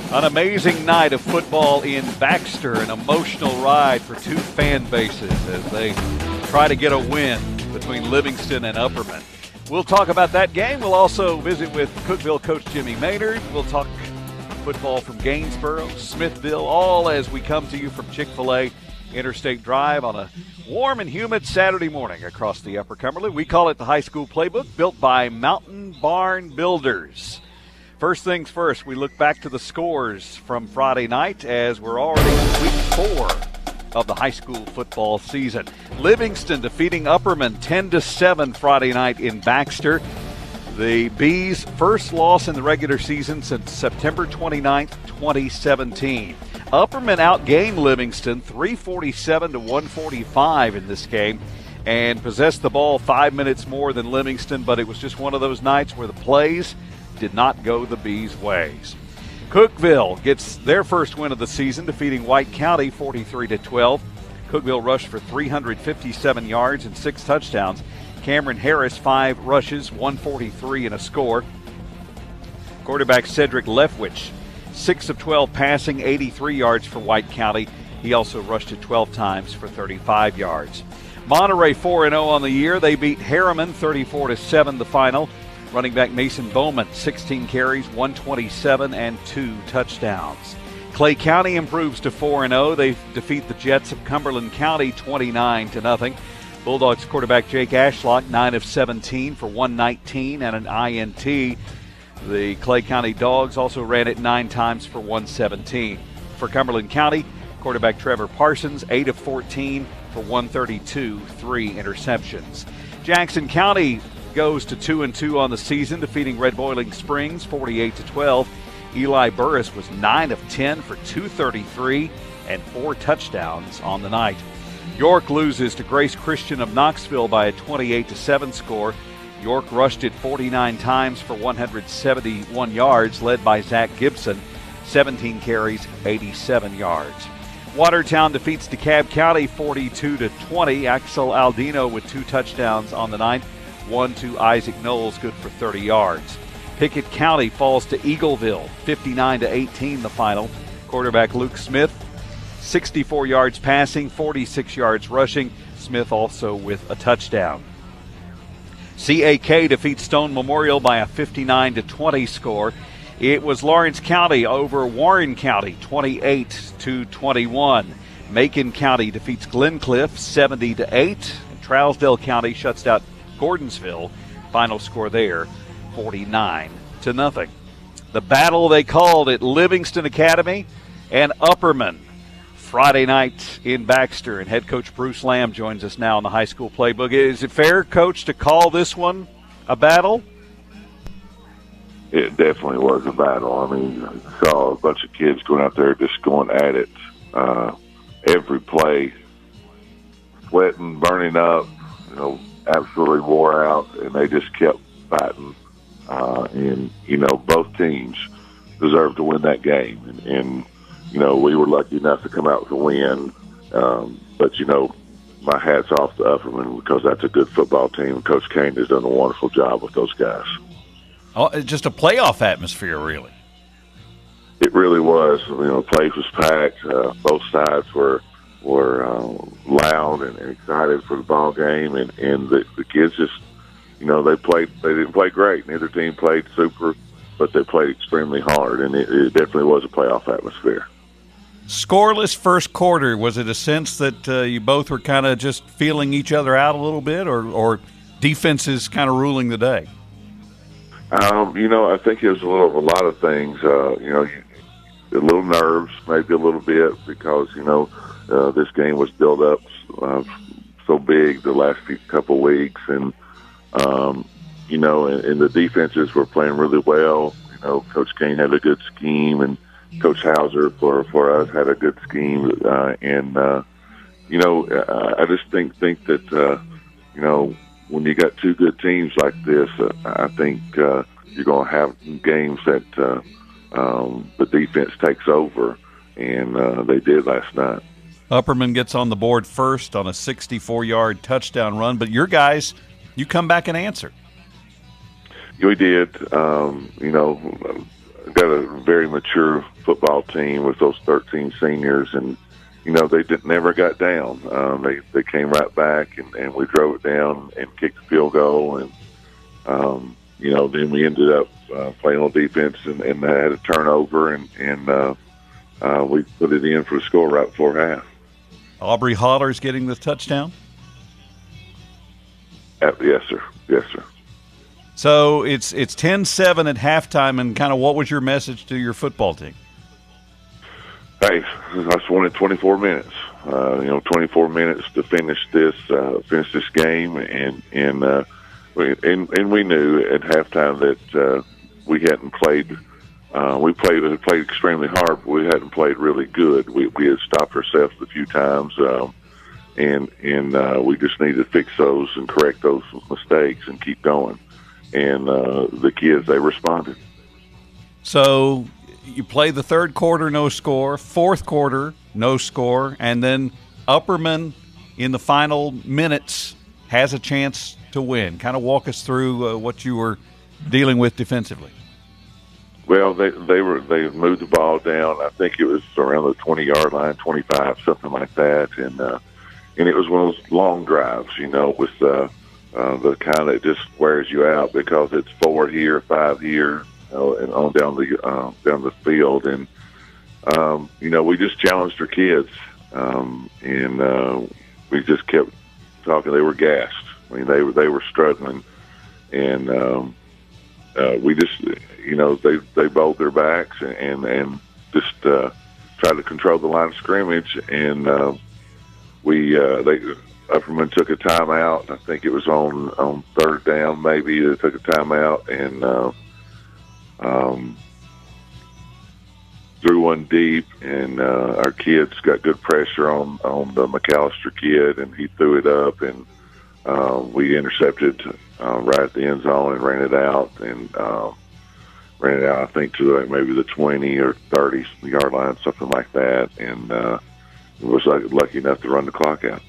An amazing night of football in Baxter, an emotional ride for two fan bases as they try to get a win between Livingston and Upperman. We'll talk about that game. We'll also visit with Cookeville coach Jimmy Maynard. We'll talk football from Gainesboro, Smithville, all as we come to you from Chick-fil-A Interstate Drive on a warm and humid Saturday morning across the Upper Cumberland. We call it the High School Playbook, built by Mountain Barn Builders. First things first, we look back to the scores from Friday night as we're already in week 4 of the high school football season. Livingston defeating Upperman 10-7 Friday night in Baxter. The Bees' first loss in the regular season since September 29th, 2017. Upperman outgained Livingston 347-145 in this game and possessed the ball 5 minutes more than Livingston, but it was just one of those nights where the plays did not go the Bees' ways. Cookeville gets their first win of the season, defeating White County 43-12. Cookeville rushed for 357 yards and 6 touchdowns. Cameron Harris, 5 rushes, 143 and a score. Quarterback Cedric Lefwich, 6 of 12 passing, 83 yards for White County. He also rushed it 12 times for 35 yards. Monterey 4-0 on the year. They beat Harriman 34-7 the final. Running back Mason Bowman, 16 carries, 127 and 2 touchdowns. Clay County improves to 4-0. They defeat the Jets of Cumberland County 29-0. Bulldogs quarterback Jake Ashlock, 9 of 17 for 119 and an INT. The Clay County Dogs also ran it 9 times for 117. For Cumberland County, quarterback Trevor Parsons, 8 of 14 for 132, 3 interceptions. Jackson County goes to 2-2 on the season, defeating Red Boiling Springs 48-12. Eli Burris was 9 of 10 for 233 and 4 touchdowns on the night. York loses to Grace Christian of Knoxville by a 28-7 score. York rushed it 49 times for 171 yards, led by Zach Gibson, 17 carries, 87 yards. Watertown defeats DeKalb County 42-20. Axel Aldino with 2 touchdowns on the night. One to Isaac Knowles, good for 30 yards. Pickett County falls to Eagleville, 59-18 the final. Quarterback Luke Smith, 64 yards passing, 46 yards rushing. Smith also with a touchdown. CAK defeats Stone Memorial by a 59-20 score. It was Lawrence County over Warren County, 28-21. Macon County defeats Glencliff, 70-8. And Trousdale County shuts out Gordonsville. Final score there, 49-0. The battle they called at Livingston Academy and Upperman Friday night in Baxter. And head coach Bruce Lamb joins us now on the High School Playbook. Is it fair, Coach, to call this one a battle? It definitely was a battle. I mean, I saw a bunch of kids going out there just going at it every play, sweating, burning up, absolutely wore out, and they just kept fighting. And both teams deserved to win that game. And we were lucky enough to come out with a win. But my hat's off to Upperman because that's a good football team. Coach Kane has done a wonderful job with those guys. Oh, just a playoff atmosphere, really. It really was. The place was packed. Both sides were loud and excited for the ball game, and the kids just, they didn't play great. Neither team played super, but they played extremely hard, and it definitely was a playoff atmosphere. Scoreless first quarter. Was it a sense that you both were kind of just feeling each other out a little bit, or defenses kind of ruling the day? I think it was a lot of things. A little nerves, maybe a little bit, because this game was built up so big the last couple of weeks, and and the defenses were playing really well. Coach Kane had a good scheme, and Coach Hauser for us had a good scheme, and I just think that when you got two good teams like this, I think you're going to have games that the defense takes over, and they did last night. Upperman gets on the board first on a 64-yard touchdown run, but your guys, you come back and answer. We did. got a very mature football team with those 13 seniors, and they never got down. They came right back, and we drove it down and kicked the field goal, and then we ended up playing on defense and had a turnover, and we put it in for a score right before half. Aubrey Holler's getting the touchdown? Yes, sir. Yes, sir. So it's 10-7 at halftime, and kind of what was your message to your football team? Hey, I just wanted 24 minutes. 24 minutes to finish this game, and we knew at halftime that we hadn't played. We played extremely hard, but we hadn't played really good. We had stopped ourselves a few times, and we just needed to fix those and correct those mistakes and keep going. And the kids, they responded. So you play the third quarter, no score. Fourth quarter, no score. And then Upperman in the final minutes has a chance to win. Kind of walk us through what you were dealing with defensively. Well, they moved the ball down. I think it was around the 20-yard line, 25, something like that. And it was one of those long drives, with the kind that just wears you out because it's 4 here, 5 here, and on down the field. And we just challenged our kids, and we just kept talking. They were gassed. I mean, they were struggling, and we just they bowed their backs and just tried to control the line of scrimmage, and Upperman took a timeout. I think it was on third down, maybe. They took a timeout and threw one deep, and our kids got good pressure on the McAllister kid, and he threw it up, and we intercepted right at the end zone and ran it out, I think, to maybe the 20 or 30-yard line, something like that, and was lucky enough to run the clock out.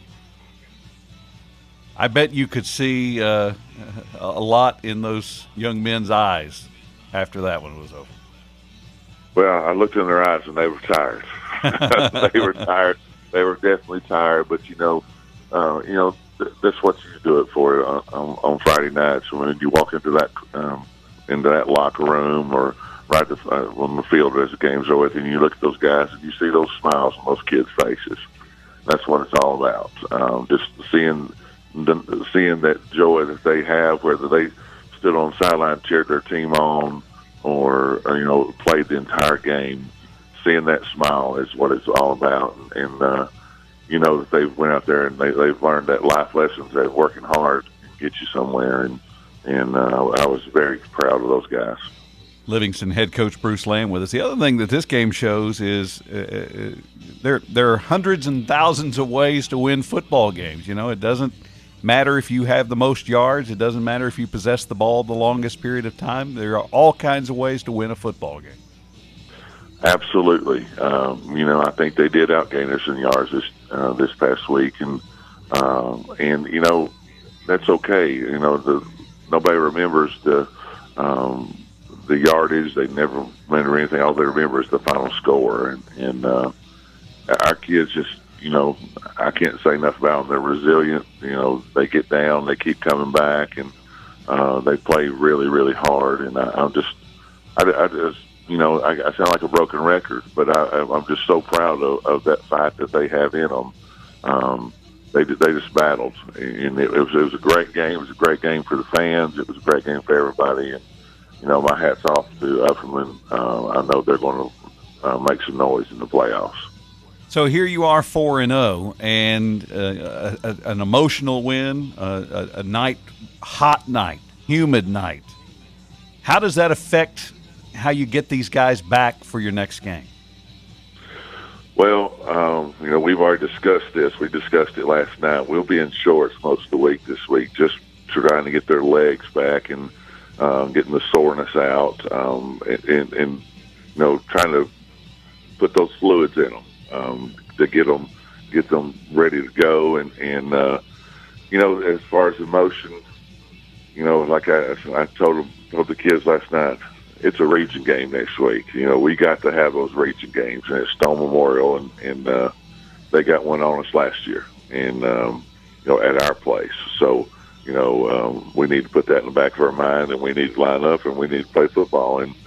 I bet you could see a lot in those young men's eyes after that one was over. Well, I looked in their eyes, and they were tired. They were tired. They were definitely tired, but that's what you do it for on Friday nights. When you walk into that locker room or right on the field as the game's over with, and you look at those guys and you see those smiles on those kids' faces. That's what it's all about. Just seeing that joy that they have, whether they stood on the sideline, cheered their team on, or played the entire game. Seeing that smile is what it's all about, and that they went out there and they've learned that life lessons, that working hard can get you somewhere, and I was very proud of those guys. Livingston head coach Bruce Lamb with us. The other thing that this game shows is there are hundreds and thousands of ways to win football games. It doesn't matter if you have the most yards. It doesn't matter if you possess the ball the longest period of time. There are all kinds of ways to win a football game. Absolutely. I think they did outgain us in yards this past week, and that's okay. Nobody remembers the yardage. They never remember anything. All they remember is the final score, and our kids just, I can't say enough about them. They're resilient. They get down, they keep coming back, and they play really, really hard. And I sound like a broken record, but I'm just so proud of that fight that they have in them. They just battled, and it was a great game. It was a great game for the fans. It was a great game for everybody, and my hat's off to Upperman. I know they're going to make some noise in the playoffs. So here you are, 4-0, and an emotional win, a hot night, humid night. How does that affect how you get these guys back for your next game? Well, we've already discussed this. We discussed it last night. We'll be in shorts most of the week this week, just trying to get their legs back and getting the soreness out, and trying to put those fluids in them to get them ready to go. And as far as emotion, like I told the kids last night, it's a region game next week. You know, we got to have those region games, and it's Stone Memorial, and they got one on us last year, and at our place. So, we need to put that in the back of our mind, and we need to line up, and we need to play football. And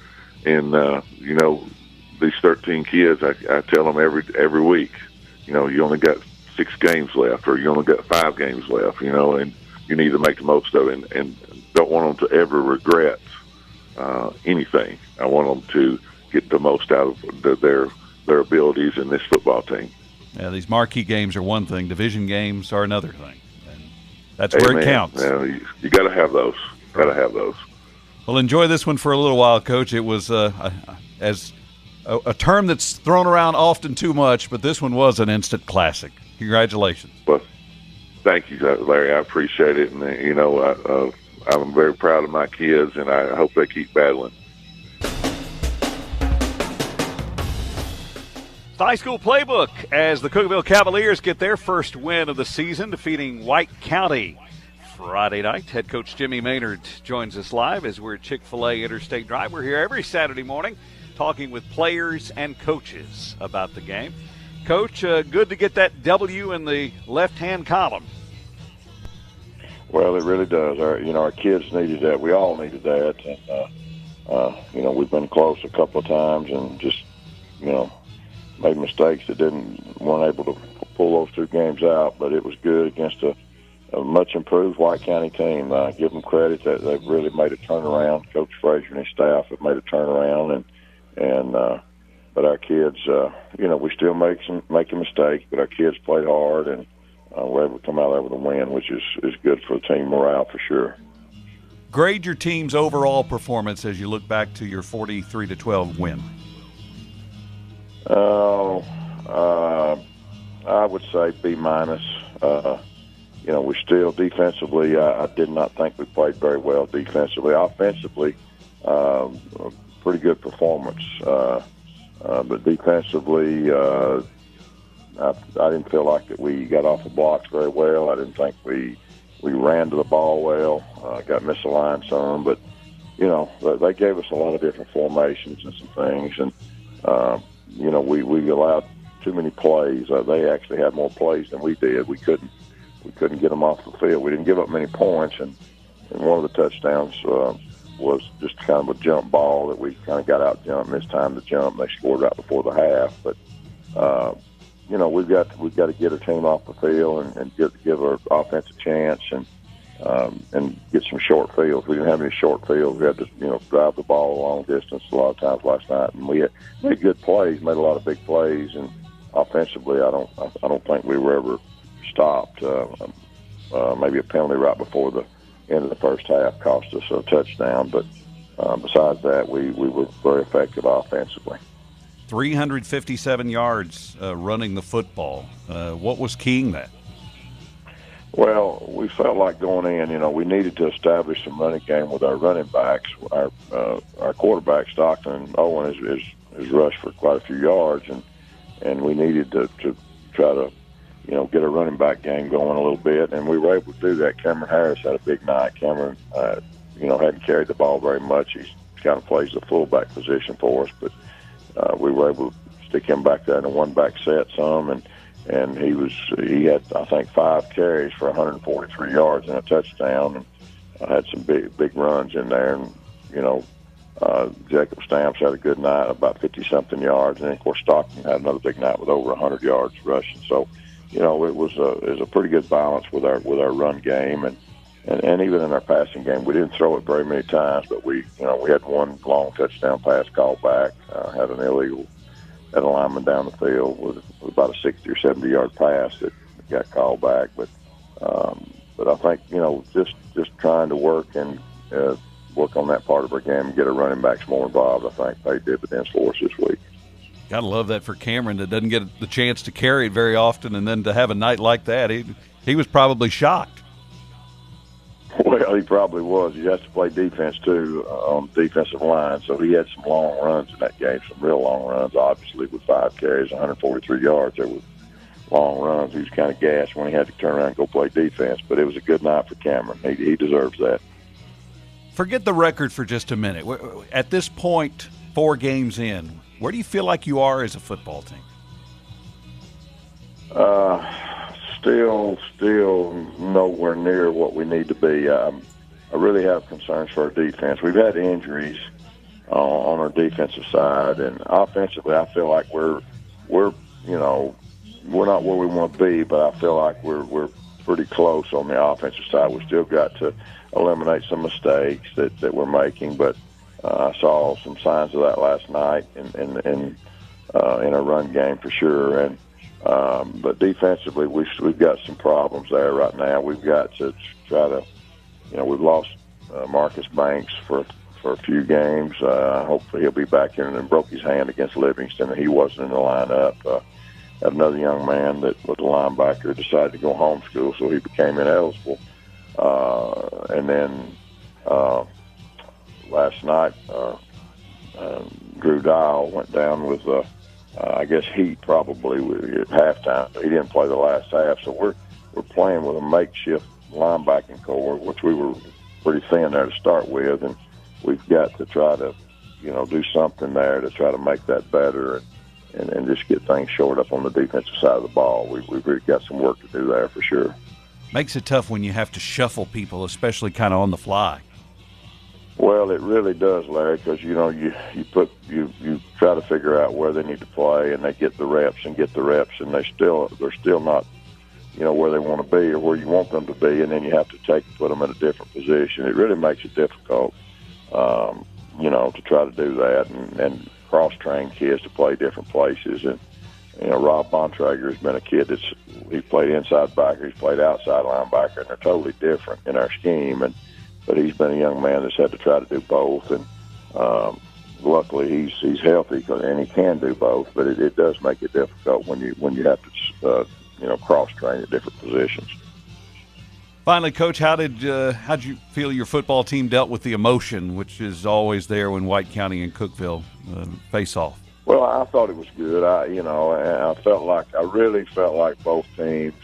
these 13 kids, I tell them every week, you only got 6 games left, or you only got 5 games left, and you need to make the most of it, and don't want them to ever regret anything. I want them to get the most out of their abilities in this football team. Yeah, these marquee games are one thing. Division games are another thing. And that's where it counts. Yeah, you got to have those. Got to have those. Well, enjoy this one for a little while, Coach. It was as a term that's thrown around often too much, but this one was an instant classic. Congratulations. Well, thank you, Larry. I appreciate it. And, I'm very proud of my kids, and I hope they keep battling. High school playbook as the Cookeville Cavaliers get their first win of the season, defeating White County Friday night. Head coach Jimmy Maynard joins us live as we're at Chick-fil-A Interstate Drive. We're here every Saturday morning talking with players and coaches about the game. Coach, good to get that W in the left-hand column. Well, it really does. Our kids needed that. We all needed that. And, we've been close a couple of times and just, made mistakes that weren't able to pull those 2 games out. But it was good against a much improved White County team. Give them credit that they've really made a turnaround. Coach Frazier and his staff have made a turnaround. But our kids, we still making mistakes, but our kids played hard, and we're able to come out there with a win, which is good for the team morale for sure. Grade your team's overall performance as you look back to your 43-12 win. I would say B-. We still defensively, I did not think we played very well defensively. Offensively, pretty good performance. But defensively, I didn't feel like that we got off the blocks very well. I didn't think we ran to the ball well. Got misaligned some, but they gave us a lot of different formations and some things, and we allowed too many plays. They actually had more plays than we did. We couldn't get them off the field. We didn't give up many points, and one of the touchdowns was just kind of a jump ball that we kind of got out jumped, missed time to jump. They scored right before the half, but. We've got to get our team off the field and give our offense a chance and get some short fields. We didn't have any short fields. We had to drive the ball a long distance a lot of times last night, and we made good plays, made a lot of big plays. And offensively, I don't think we were ever stopped. Maybe a penalty right before the end of the first half cost us a touchdown, but besides that, we were very effective offensively. 357 yards running the football. What was keying that? Well, we felt like going in, we needed to establish some running game with our running backs. Our quarterback, Stockton Owen, is rushed for quite a few yards, and we needed to try to, get a running back game going a little bit, and we were able to do that. Cameron Harris had a big night. Cameron, hadn't carried the ball very much. He kind of plays the fullback position for us, but we were able to stick him back there in a one-back set some, and he had I think 5 carries for 143 yards and a touchdown, and had some big runs in there. And Jacob Stamps had a good night, about 50-something yards, and then, of course, Stockton had another big night with over 100 yards rushing. So, it was a pretty good balance with our run game, and even in our passing game, we didn't throw it very many times, but we had one long touchdown pass called back, had an illegal at a lineman down the field with about a 60 or 70 yard pass that got called back. But I think just trying to work on that part of our game and get our running backs more involved, I think paid dividends for us this week. Gotta love that for Cameron that doesn't get the chance to carry it very often, and then to have a night like that, he was probably shocked. Well, he probably was. He has to play defense, too, on the defensive line. So he had some long runs in that game, some real long runs. Obviously, with 5 carries, 143 yards, there were long runs. He was kind of gassed when he had to turn around and go play defense. But it was a good night for Cameron. He deserves that. Forget the record for just a minute. At this point, 4 games in, where do you feel like you are as a football team? Still nowhere near what we need to be. I really have concerns for our defense. We've had injuries on our defensive side, and offensively, I feel like we're not where we want to be, but I feel like we're pretty close on the offensive side. We still got to eliminate some mistakes that we're making, but I saw some signs of that last night in a run game for sure. And but defensively, we've got some problems there right now. We've got to try to, we've lost Marcus Banks for a few games. Hopefully he'll be back in, and broke his hand against Livingston, and he wasn't in the lineup. Had another young man that was a linebacker decided to go homeschool, so he became ineligible. And then last night, Drew Dial went down with, I guess, heat probably at halftime. He didn't play the last half, so we're playing with a makeshift linebacking core, which we were pretty thin there to start with, and we've got to try to, do something there to try to make that better and just get things shored up on the defensive side of the ball. We've really got some work to do there for sure. Makes it tough when you have to shuffle people, especially kind of on the fly. Well, it really does, Larry, because you try to figure out where they need to play, and they get the reps, and they're still not, where they want to be or where you want them to be, and then you have to put them in a different position. It really makes it difficult, to try to do that and cross-train kids to play different places. And Rob Bontrager has been a kid he played inside backer, he's played outside linebacker, and they're totally different in our scheme. But he's been a young man that's had to try to do both, and luckily he's healthy and he can do both. But it does make it difficult when you have to cross train at different positions. Finally, Coach, how'd you feel your football team dealt with the emotion, which is always there when White County and Cookeville face off? Well, I thought it was good. I really felt like both teams.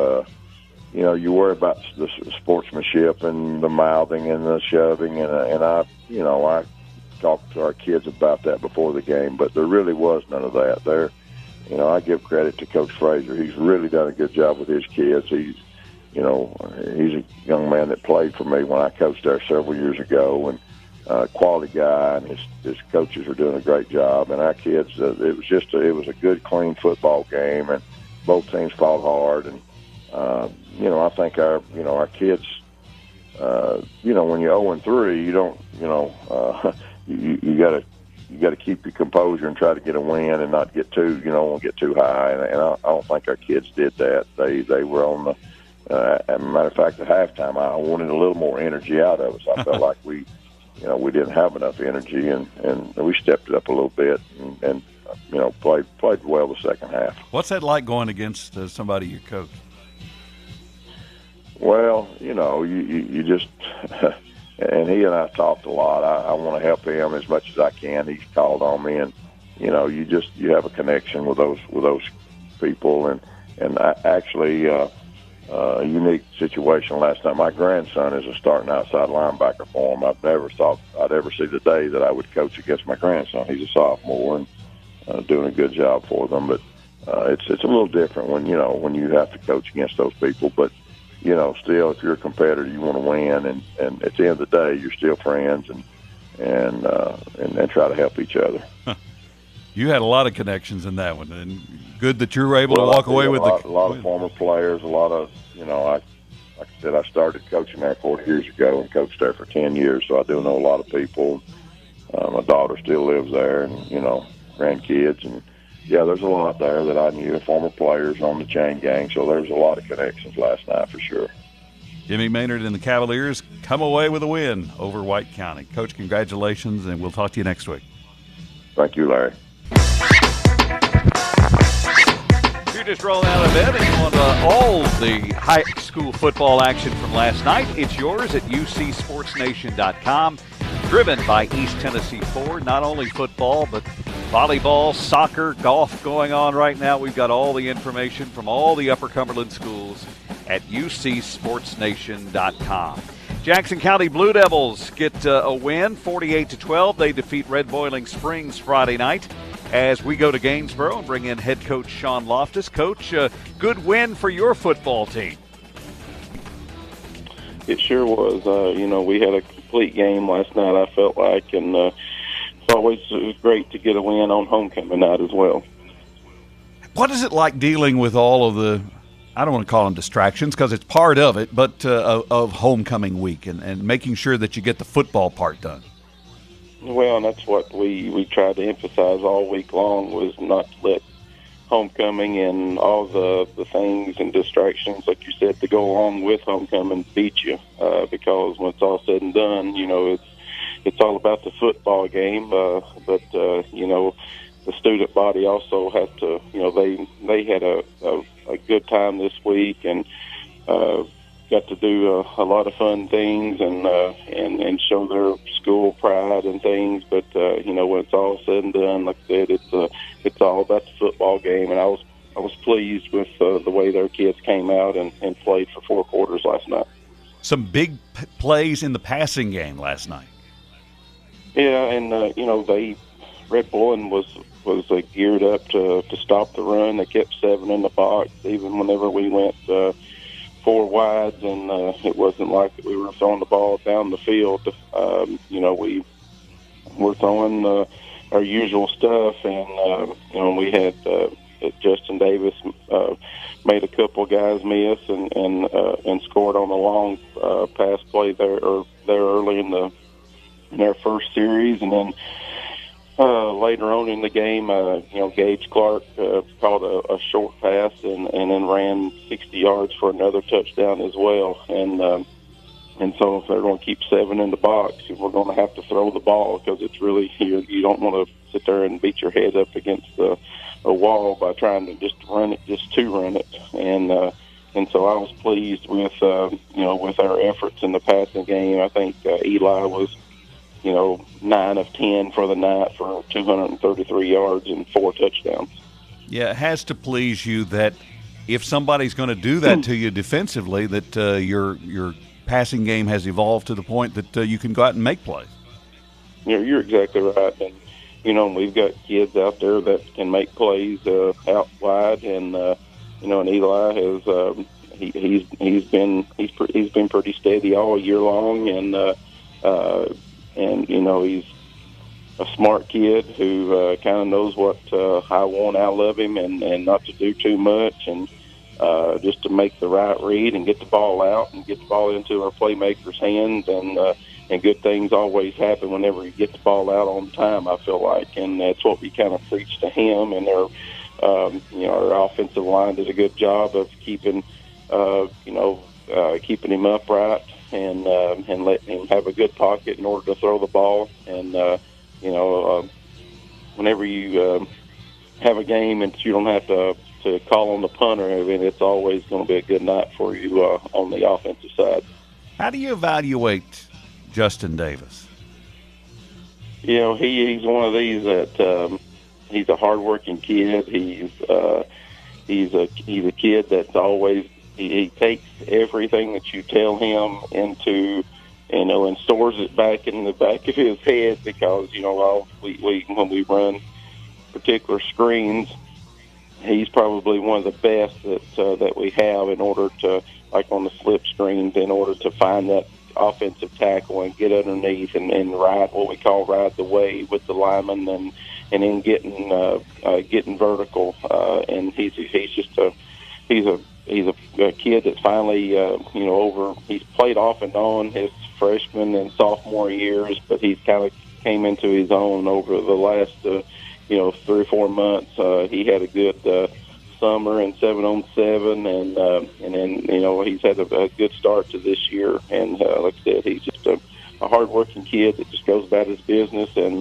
You worry about the sportsmanship and the mouthing and the shoving, and I talked to our kids about that before the game, but there really was none of that. I give credit to Coach Frazier. He's really done a good job with his kids. He's a young man that played for me when I coached there several years ago, and quality guy, and his coaches are doing a great job. And our kids, it was a good, clean football game, and both teams fought hard. And I think our kids, when you're 0-3, you don't, you got to keep your composure and try to get a win and not get too high. And I don't think our kids did that. They were on the. As a matter of fact, at halftime, I wanted a little more energy out of us. I felt like we didn't have enough energy, and we stepped it up a little bit and played well the second half. What's that like going against somebody you coach? Well, you just and he and I talked a lot. I want to help him as much as I can. He's called on me, and you have a connection with those people, and I actually. A unique situation last night. My grandson is a starting outside linebacker for him. I've never thought I'd ever see the day that I would coach against my grandson. He's a sophomore and doing a good job for them. But it's a little different when you have to coach against those people. But still, if you're a competitor, you want to win. And at the end of the day, you're still friends and try to help each other. You had a lot of connections in that one, and good that you were able to walk away with a lot of former players. A lot of like I said, I started coaching there 40 years ago and coached there for 10 years, so I do know a lot of people. My daughter still lives there, and grandkids, and there's a lot there that I knew, former players on the chain gang. So there's a lot of connections last night for sure. Jimmy Maynard and the Cavaliers come away with a win over White County. Coach, congratulations, and we'll talk to you next week. Thank you, Larry. You're just rolling out of bed and you want all the high school football action from last night. It's yours at ucsportsnation.com. Driven by East Tennessee Ford. Not only football, but volleyball, soccer, golf going on right now. We've got all the information from all the Upper Cumberland schools at ucsportsnation.com. Jackson County Blue Devils get a win, 48-12. They defeat Red Boiling Springs Friday night. As we go to Gainesboro and bring in head coach Sean Loftus. Coach, good win for your football team. It sure was. We had a complete game last night, I felt like, and it was great to get a win on homecoming night as well. What is it like dealing with all of the, I don't want to call them distractions because it's part of it, but of homecoming week and making sure that you get the football part done? Well, and that's what we tried to emphasize all week long, was not to let homecoming and all the things and distractions, like you said, to go along with homecoming beat you, because when it's all said and done, it's all about the football game, but the student body also has to, they had a good time this week and got to do a lot of fun things and show their school pride and things. But when it's all said and done, like I said, it's all about the football game. And I was pleased with the way their kids came out and played for 4 quarters last night. Some big plays in the passing game last night. Yeah, and Red Boiling was geared up to stop the run. They kept 7 in the box, even whenever we went 4 wides, and it wasn't like we were throwing the ball down the field. We were throwing our usual stuff, and we had Justin Davis made a couple guys miss and scored on a long pass play there early in their first series, and then later on in the game, Gage Clark caught a short pass and then ran 60 yards for another touchdown as well. And so if they're going to keep 7 in the box, we're going to have to throw the ball, because it's really, you don't want to sit there and beat your head up against a wall by trying to just run it, just to run it. And so I was pleased with with our efforts in the passing game. I think Eli was 9 of 10 for the night for 233 yards and 4 touchdowns. Yeah, it has to please you that if somebody's going to do that to you defensively, that your passing game has evolved to the point that you can go out and make plays. You're exactly right. And, we've got kids out there that can make plays out wide, and, and Eli has he's been pretty steady all year long, and he's a smart kid who kind of knows what I want out of him, and not to do too much, and just to make the right read and get the ball out and get the ball into our playmakers' hands, and good things always happen whenever you get the ball out on time, I feel like, and that's what we kind of preach to him. And our offensive line did a good job of keeping him upright and letting him have a good pocket in order to throw the ball. And whenever you have a game and you don't have to call on the punter, it's always going to be a good night for you on the offensive side. How do you evaluate Justin Davis? He's one of these that he's a hardworking kid. He's a kid that's always he takes everything that you tell him into, and stores it back in the back of his head, because when we run particular screens, he's probably one of the best that we have in order to, like on the slip screens, in order to find that offensive tackle and get underneath and ride what we call ride the wave with the lineman, and then getting vertical. And he's a kid that's finally he's played off and on his freshman and sophomore years, but he's kind of came into his own over the last 3 or 4 months. He had a good summer and 7-on-7, and then he's had a good start to this year. And like I said, he's just a hardworking kid that just goes about his business, and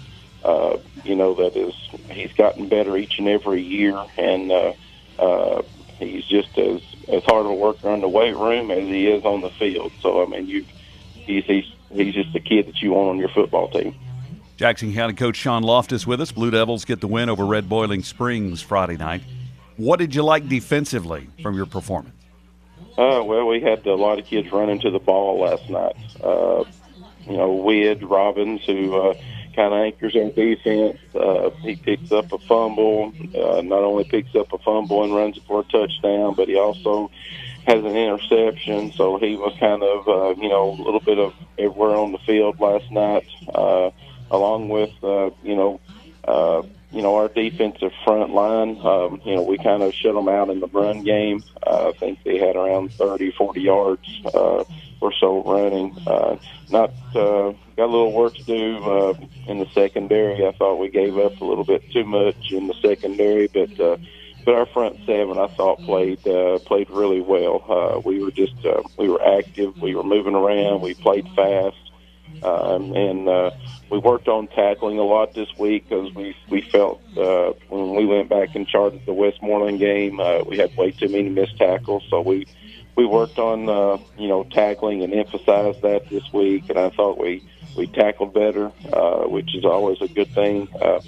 he's gotten better each and every year, and he's just as hard of a worker in the weight room as he is on the field. So he's just a kid that you want on your football team. Jackson County coach Sean Loftus with us. Blue Devils get the win over Red Boiling Springs Friday night. What did you like defensively from your performance? Well, we had a lot of kids running to the ball last night. Weed Robbins, who kind of anchors our defense. He picks up a fumble. Not only picks up a fumble and runs it for a touchdown, but he also has an interception. So he was kind of, a little bit of everywhere on the field last night, along with, our defensive front line. We kind of shut them out in the run game. I think they had around 30, 40 yards or so running. Got a little work to do in the secondary. I thought we gave up a little bit too much in the secondary, but our front seven, I thought, played really well. We were active. We were moving around. We played fast. And we worked on tackling a lot this week because we felt when we went back and charted the Westmoreland game, we had way too many missed tackles. So we worked on tackling and emphasized that this week, and I thought we tackled better, which is always a good thing.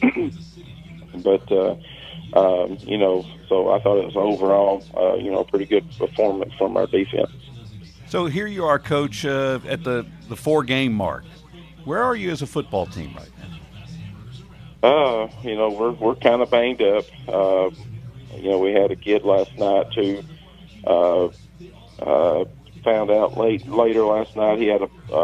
So I thought it was overall pretty good performance from our defense. So here you are, Coach, at the 4-game mark. Where are you as a football team right now? We're kind of banged up. We had a kid last night who found out later last night he had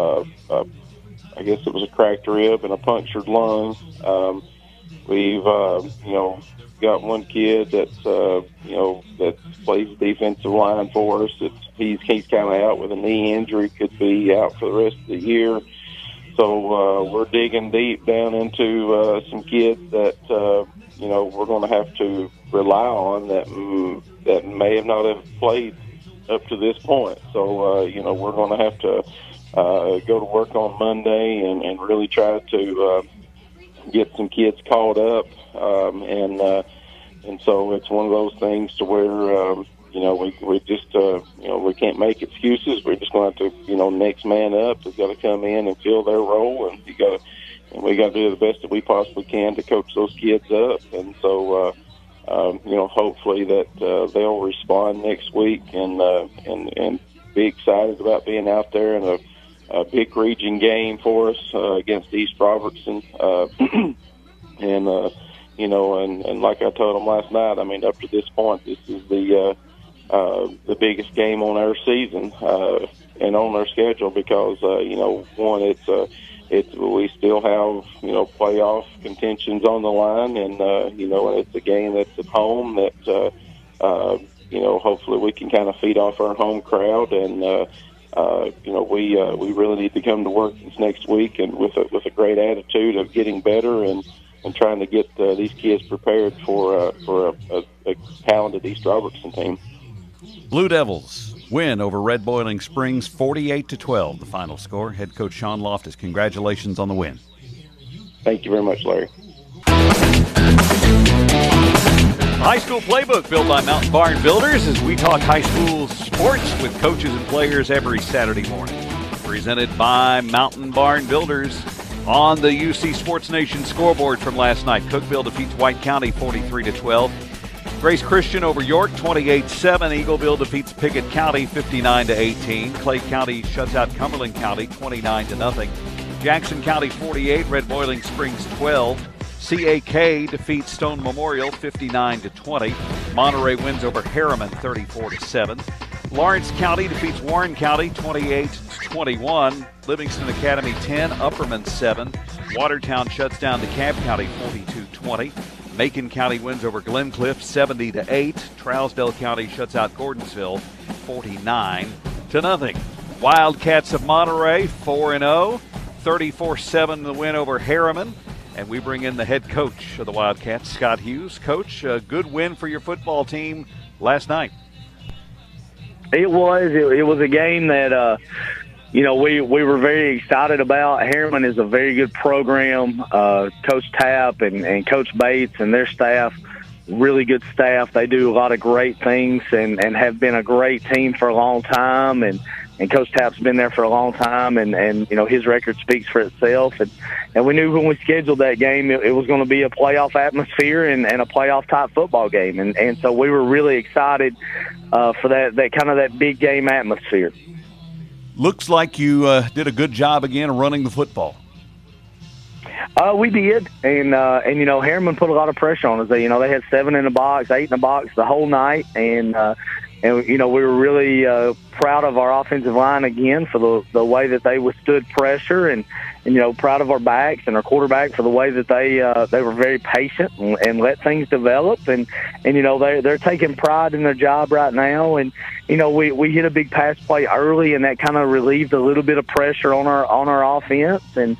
I guess it was a cracked rib and a punctured lung. We've got one kid that plays defensive line for us. He's kind of out with a knee injury, could be out for the rest of the year. So we're digging deep down into some kids that we're going to have to rely on that may have not have played up to this point. So we're going to have to go to work on Monday and really try to get some kids caught up, and so it's one of those things to where we just we can't make excuses. We're just going to have to next man up has got to come in and fill their role, and we got to do the best that we possibly can to coach those kids up, and so hopefully that they'll respond next week and be excited about being out there in a big region game for us against East Robertson, and like I told them last night, I mean, up to this point, this is the biggest game on our season and on our schedule because one, we still have playoff contentions on the line, and it's a game that's at home that hopefully we can kind of feed off our home crowd, and we really need to come to work this next week and with a great attitude of getting better and trying to get these kids prepared for a talented East Robertson team. Blue Devils win over Red Boiling Springs 48-12, the final score. Head coach Sean Loftus, congratulations on the win. Thank you very much, Larry. High school playbook built by Mountain Barn Builders as we talk high school sports with coaches and players every Saturday morning. Presented by Mountain Barn Builders. On the UC Sports Nation scoreboard from last night, Cookeville defeats White County 43-12. Grace Christian over York 28-7. Eagleville defeats Pickett County 59-18. Clay County shuts out Cumberland County 29-0. Jackson County 48, Red Boiling Springs 12. CAK defeats Stone Memorial 59-20. Monterey wins over Harriman 34-7. Lawrence County defeats Warren County 28-21. Livingston Academy 10, Upperman 7. Watertown shuts down DeKalb County 42-20. Macon County wins over Glencliff 70-8. Trousdale County shuts out Gordonsville 49-0. Wildcats of Monterey 4-0. 34-7 the win over Harriman. And we bring in the head coach of the Wildcats, Scott Hughes. Coach, a good win for your football team last night. It was a game that we were very excited about. Harriman is a very good program. Coach Tapp and Coach Bates and their staff, really good staff. They do a lot of great things and have been a great team for a long time. And Coach Tapp's been there for a long time, and his record speaks for itself. And we knew when we scheduled that game it was going to be a playoff atmosphere and a playoff-type football game. And so we were really excited for that kind of that big game atmosphere. Looks like you did a good job again of running the football. We did, and Harriman put a lot of pressure on us. They had 7 in the box, 8 in the box the whole night, and we were really proud of our offensive line again for the way that they withstood pressure, and proud of our backs and our quarterback for the way that they were very patient and let things develop, and they're taking pride in their job right now, and we hit a big pass play early, and that kind of relieved a little bit of pressure on our offense, and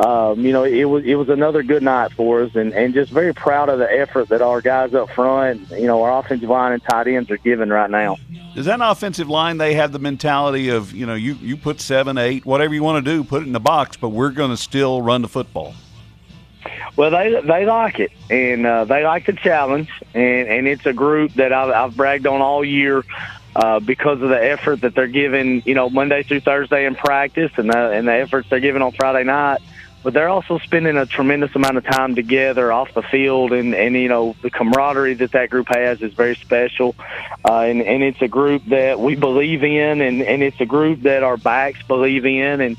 it was another good night for us, and just very proud of the effort that our guys up front, our offensive line and tight ends are giving right now. Does that offensive line, they have the mentality of, you put 7, 8, whatever you want to do, put it in the box, but we're going to still run the football? Well, they like it, and they like the challenge, and it's a group that I've bragged on all year because of the effort that they're giving, Monday through Thursday in practice and the efforts they're giving on Friday night. But they're also spending a tremendous amount of time together off the field, and the camaraderie that group has is very special. And it's a group that we believe in, and it's a group that our backs believe in. And,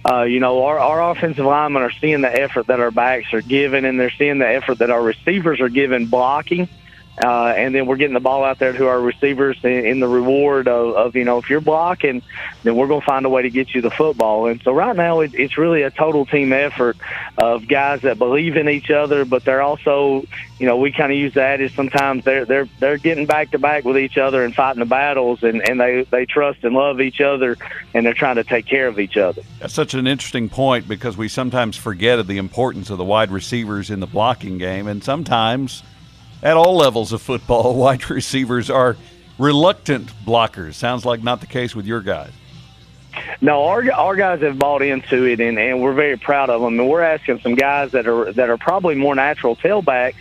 our offensive linemen are seeing the effort that our backs are giving, and they're seeing the effort that our receivers are giving blocking. And then we're getting the ball out there to our receivers in the reward of if you're blocking, then we're going to find a way to get you the football. And so right now it's really a total team effort of guys that believe in each other, but they're also, we kind of use that as sometimes they're getting back to back with each other and fighting the battles, and they trust and love each other, and they're trying to take care of each other. That's such an interesting point, because we sometimes forget of the importance of the wide receivers in the blocking game, and sometimes at all levels of football, wide receivers are reluctant blockers. Sounds like not the case with your guys. No, our guys have bought into it, and we're very proud of them. And we're asking some guys that are probably more natural tailbacks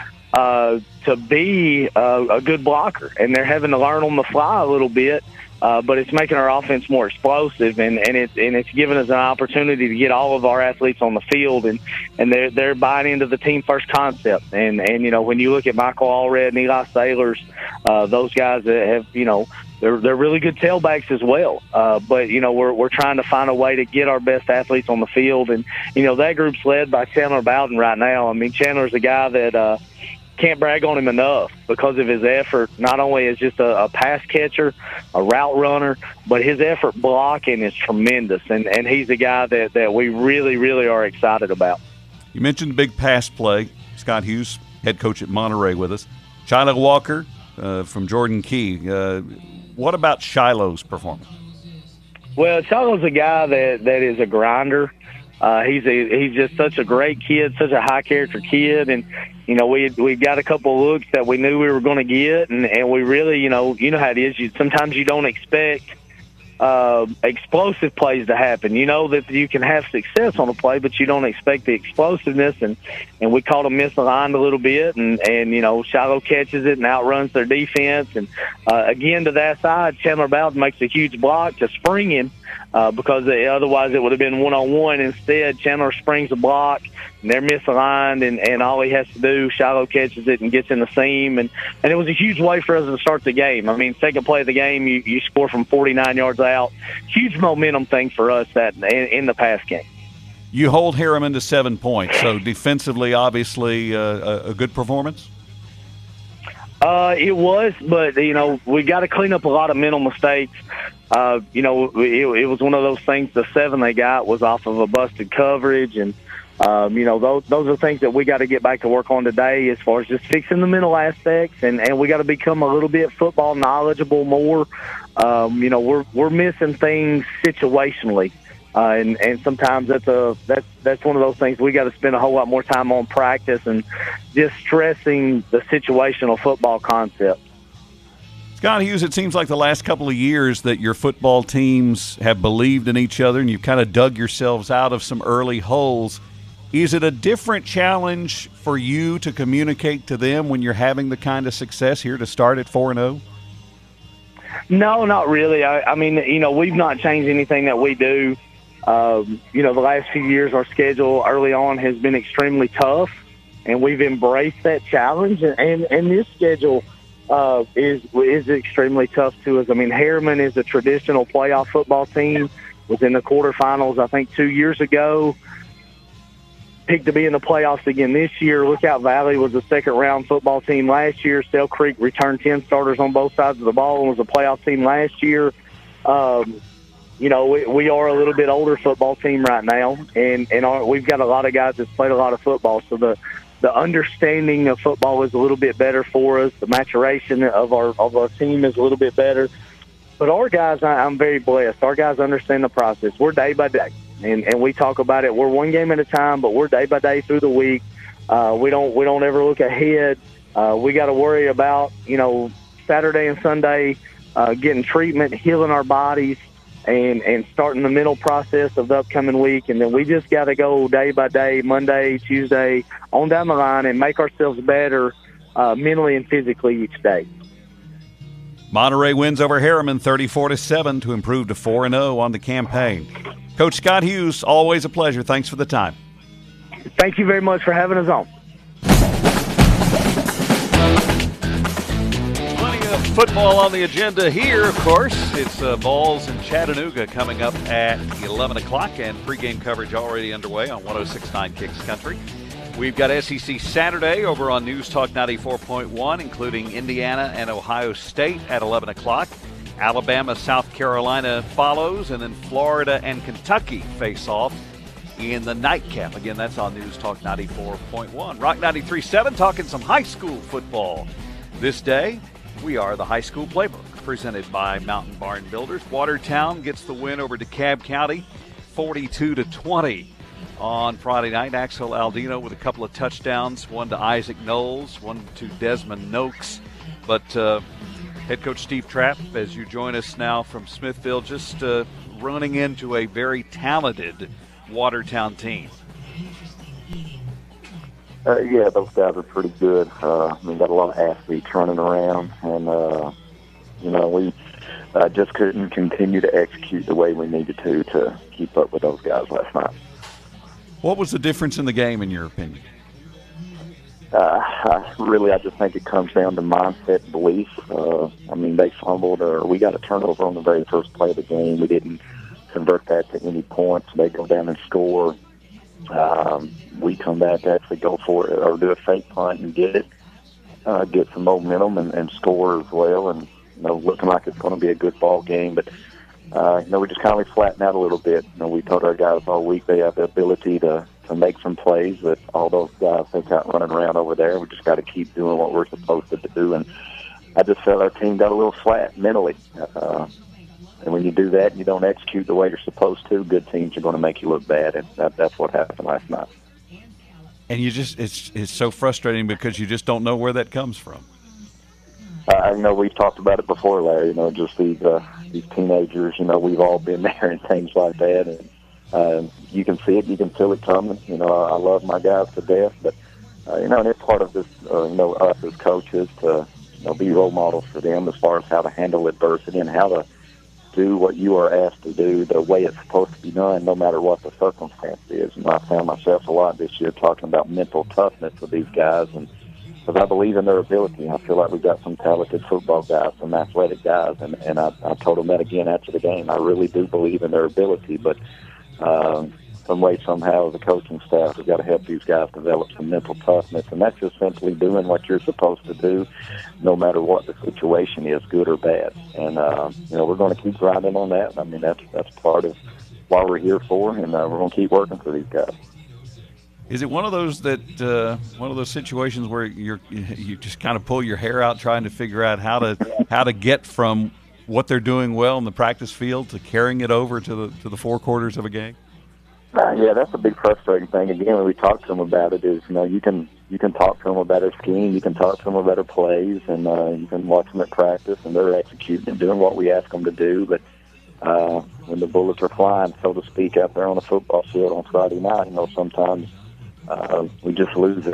to be a good blocker, and they're having to learn on the fly a little bit. But it's making our offense more explosive, and it's giving us an opportunity to get all of our athletes on the field, and they're buying into the team first concept. And when you look at Michael Allred and Eli Sailors, those guys that have they're really good tailbacks as well. But we're trying to find a way to get our best athletes on the field, and that group's led by Chandler Bowden right now. I mean, Chandler's a guy that can't brag on him enough because of his effort, not only as just a pass catcher, a route runner, but his effort blocking is tremendous, and he's a guy that we really, really are excited about. You mentioned the big pass play. Scott Hughes, head coach at Monterey, with us. Shiloh Walker from Jordan Key. What about Shiloh's performance? Well, Shiloh's a guy that is a grinder. He's just such a great kid, such a high character kid, and we got a couple of looks that we knew we were going to get, and we really you know how it is. Sometimes you don't expect explosive plays to happen. You know that you can have success on a play, but you don't expect the explosiveness, and we caught them misaligned a little bit, and Shiloh catches it and outruns their defense, and again to that side, Chandler Bowden makes a huge block to spring him. Because otherwise it would have been one-on-one. Instead, Chandler springs the block, and they're misaligned, and all he has to do, Shiloh catches it and gets in the seam. And it was a huge way for us to start the game. I mean, second play of the game, you score from 49 yards out. Huge momentum thing for us that in the pass game. You hold Harriman to 7 points, so defensively, obviously, a good performance? It was, but, we got to clean up a lot of mental mistakes. It was one of those things, the 7 they got was off of a busted coverage, and, those are things that we got to get back to work on today as far as just fixing the mental aspects, and we got to become a little bit football knowledgeable more. We're missing things situationally. And sometimes that's one of those things we got to spend a whole lot more time on practice and just stressing the situational football concept. Scott Hughes, it seems like the last couple of years that your football teams have believed in each other and you've kind of dug yourselves out of some early holes. Is it a different challenge for you to communicate to them when you're having the kind of success here to start at 4-0? No, not really. I mean, we've not changed anything that we do. The last few years, our schedule early on has been extremely tough, and we've embraced that challenge. And this schedule is extremely tough to us. I mean, Harriman is a traditional playoff football team. Was in the quarterfinals, I think, 2 years ago. Picked to be in the playoffs again this year. Lookout Valley was a second-round football team last year. Stell Creek returned 10 starters on both sides of the ball and was a playoff team last year. We are a little bit older football team right now, and we've got a lot of guys that's played a lot of football. So the understanding of football is a little bit better for us. The maturation of our team is a little bit better. But our guys, I'm very blessed. Our guys understand the process. We're day by day. And we talk about it. We're one game at a time, but we're day by day through the week. We don't ever look ahead. We got to worry about Saturday and Sunday getting treatment, healing our bodies, and starting the mental process of the upcoming week. And then we just got to go day by day, Monday, Tuesday, on down the line, and make ourselves better mentally and physically each day. Monterey wins over Harriman 34-7 to improve to 4-0 on the campaign. Coach Scott Hughes, always a pleasure. Thanks for the time. Thank you very much for having us on. Plenty of football on the agenda here, of course. It's Vols and Chattanooga coming up at 11 o'clock, and pregame coverage already underway on 106.9 Kicks Country. We've got SEC Saturday over on News Talk 94.1, including Indiana and Ohio State at 11 o'clock. Alabama, South Carolina follows, and then Florida and Kentucky face off in the nightcap. Again, that's on News Talk 94.1. Rock 93.7 talking some high school football. This day, we are the High School Playbook, presented by Mountain Barn Builders. Watertown gets the win over DeKalb County, 42-20. On Friday night, Axel Aldino with a couple of touchdowns, one to Isaac Knowles, one to Desmond Noakes. But head coach Steve Trapp, as you join us now from Smithville, just running into a very talented Watertown team. Yeah, those guys are pretty good. Got a lot of athletes running around, and we just couldn't continue to execute the way we needed to keep up with those guys last night. What was the difference in the game, in your opinion? I just think it comes down to mindset and belief. They fumbled, or we got a turnover on the very first play of the game. We didn't convert that to any points. They go down and score. We come back to actually go for it, or do a fake punt and get it, get some momentum and score as well. And looking like it's going to be a good ball game, but we just kind of flattened out a little bit. We told our guys all week they have the ability to make some plays, but all those guys they got running around over there. We just got to keep doing what we're supposed to do. And I just felt our team got a little flat mentally. And when you do that and you don't execute the way you're supposed to, good teams are going to make you look bad. And that's what happened last night. And it's so frustrating because you just don't know where that comes from. I know we've talked about it before, Larry. Just these teenagers. We've all been there and things like that. And you can see it, you can feel it coming. I love my guys to death, but and it's part of this. Us as coaches to be role models for them as far as how to handle adversity and how to do what you are asked to do the way it's supposed to be done, no matter what the circumstance is. And I found myself a lot this year talking about mental toughness with these guys, and because I believe in their ability. I feel like we've got some talented football guys, some athletic guys, and I told them that again after the game. I really do believe in their ability, but some way, somehow, as a coaching staff, we've got to help these guys develop some mental toughness, and that's just simply doing what you're supposed to do, no matter what the situation is, good or bad. And we're going to keep grinding on that. That's part of what we're here for, and we're going to keep working for these guys. Is it one of those situations where you just kind of pull your hair out trying to figure out how to get from what they're doing well in the practice field to carrying it over to the four quarters of a game? Yeah, that's a big frustrating thing. Again, when we talk to them about it, is you can talk to them about their scheme, you can talk to them about their plays, and you can watch them at practice, and they're executing and doing what we ask them to do. But when the bullets are flying, so to speak, out there on the football field on Friday night, sometimes we just lose it.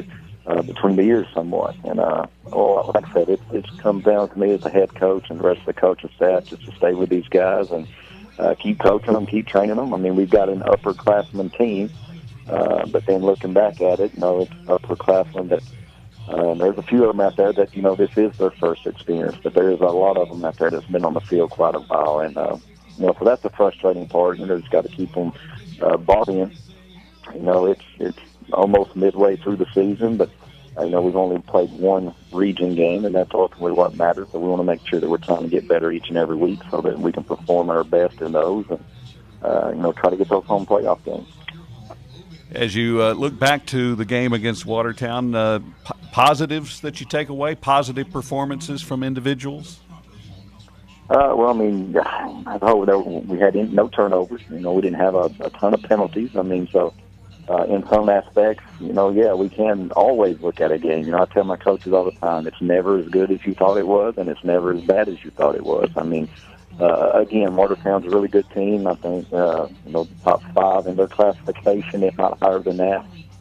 between the years somewhat. And like I said, it comes down to me as the head coach and the rest of the coaching staff just to stay with these guys and keep coaching them, keep training them. I mean, we've got an upperclassman team, but then looking back at it, it's upperclassmen that there's a few of them out there that, this is their first experience, but there's a lot of them out there that's been on the field quite a while. And, so that's the frustrating part. Just got to keep them bought in. It's almost midway through the season, but we've only played one region game, and that's ultimately what matters. So we want to make sure that we're trying to get better each and every week so that we can perform our best in those and, try to get those home playoff games. As you look back to the game against Watertown, positives that you take away, positive performances from individuals? I thought we had no turnovers. We didn't have a ton of penalties. So in some aspects, we can always look at a game. I tell my coaches all the time, it's never as good as you thought it was, and it's never as bad as you thought it was. Again, Watertown's a really good team. I think, top 5 in their classification, if not higher than that.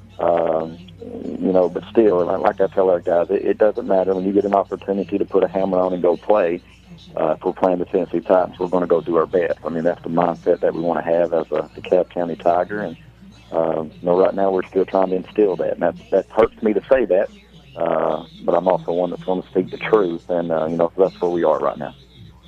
But still, like I tell our guys, it doesn't matter. When you get an opportunity to put a hammer on and go play, if we're playing the Tennessee Titans, we're going to go do our best. That's the mindset that we want to have as a DeKalb County Tiger. And, right now we're still trying to instill that. And that hurts me to say that, but I'm also one that's going to speak the truth. And, so that's where we are right now.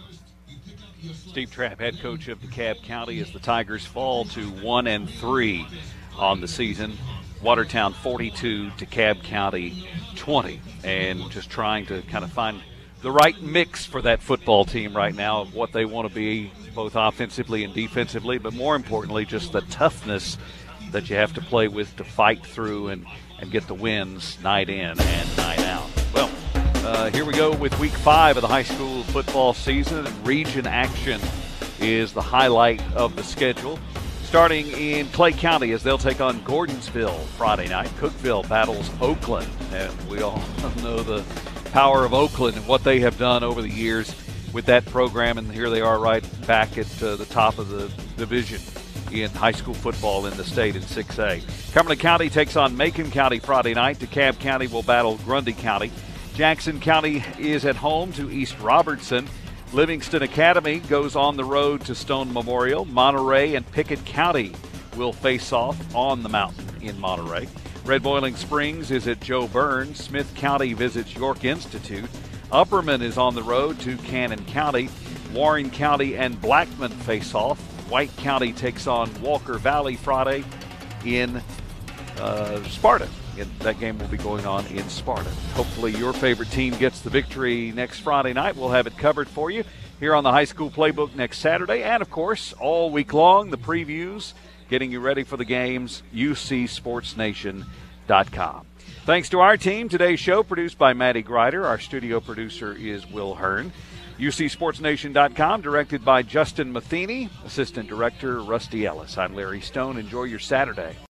Steve Trapp, head coach of DeKalb County, as the Tigers fall to 1-3 on the season. Watertown 42, DeKalb County 20, and just trying to kind of find the right mix for that football team right now of what they want to be, both offensively and defensively, but more importantly, just the toughness that you have to play with to fight through and get the wins night in and night out. Well, here we go with week 5 of the high school football season. Region action is the highlight of the schedule. Starting in Clay County as they'll take on Gordonsville Friday night. Cookeville battles Oakland, and we all know the power of Oakland and what they have done over the years with that program, and here they are right back at the top of the division in high school football in the state in 6A. Cumberland County takes on Macon County Friday night. DeKalb County will battle Grundy County. Jackson County is at home to East Robertson. Livingston Academy goes on the road to Stone Memorial. Monterey and Pickett County will face off on the mountain in Monterey. Red Boiling Springs is at Joe Burns. Smith County visits York Institute. Upperman is on the road to Cannon County. Warren County and Blackman face off. White County takes on Walker Valley Friday in Sparta. That game will be going on in Sparta. Hopefully your favorite team gets the victory next Friday night. We'll have it covered for you here on the High School Playbook next Saturday. And, of course, all week long, the previews, getting you ready for the games, UCSportsNation.com. Thanks to our team. Today's show produced by Maddie Greider. Our studio producer is Will Hearn. UCSportsNation.com, directed by Justin Matheny. Assistant Director Rusty Ellis. I'm Larry Stone. Enjoy your Saturday.